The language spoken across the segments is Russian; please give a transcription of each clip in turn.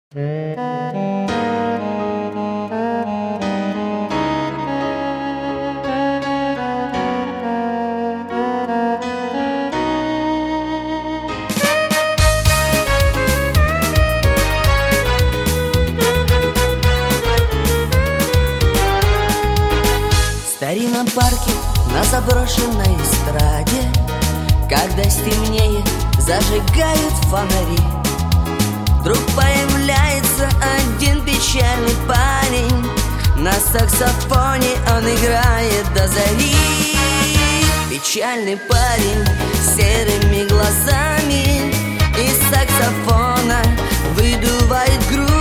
старинном парке на заброшенной эстраде, когда стемнеет, зажигают фонари. Вдруг появляется один печальный парень. На саксофоне он играет до зари. Печальный парень с серыми глазами из саксофона выдувает грусть.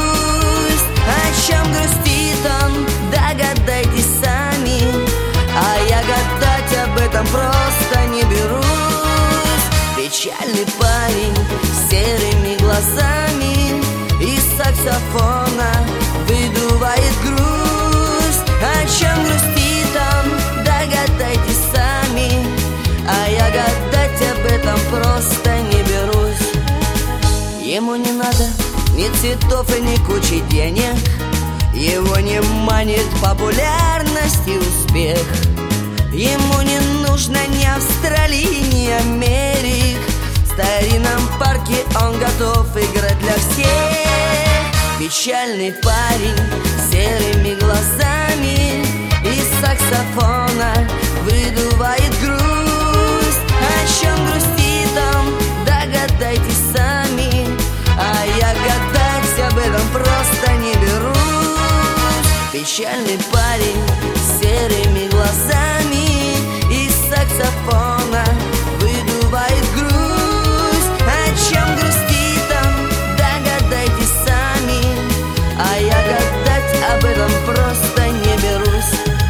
О чем грустит он, догадайтесь сами, а я гадать об этом просто не берусь. Печальный парень с серыми глазами из саксофона выдувает грусть. О чем грустит он, догадайтесь сами, а я гадать об этом просто не берусь. Ему не надо ни цветов и ни кучи денег, его не манит популярность и успех. Ему не нужно ни Австралии, ни Америк. В старинном парке он готов играть для всех. Печальный парень с серыми глазами из саксофона выдувает грусть. О чем грустит он, догадайтесь сами, а я гадать об этом просто не берусь. Печальный парень с серыми глазами из саксофона выдувает грусть. О чем грустит он, догадайтесь сами, а я гадать об этом просто не берусь.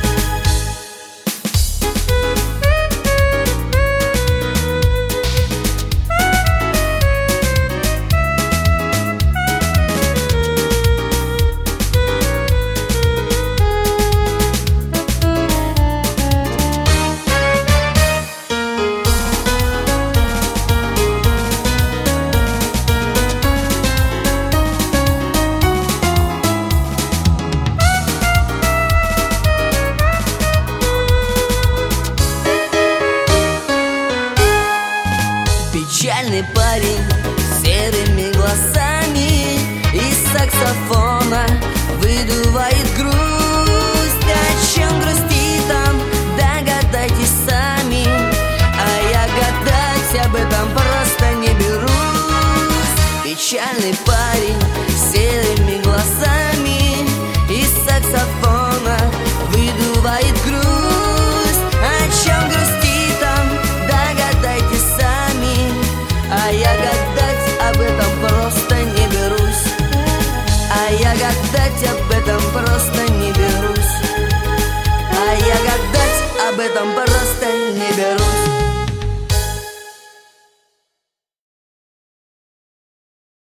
Печальный парень с серыми глазами из саксофона выдувает грусть. О чем грустит он, догадайтесь сами, а я гадать об этом просто не берусь. Печальный парень с серыми глазами из саксофона выдувает грусть. О чем грустит он, догадайтесь сами, а я гадать об этом просто не берусь. А я гадать об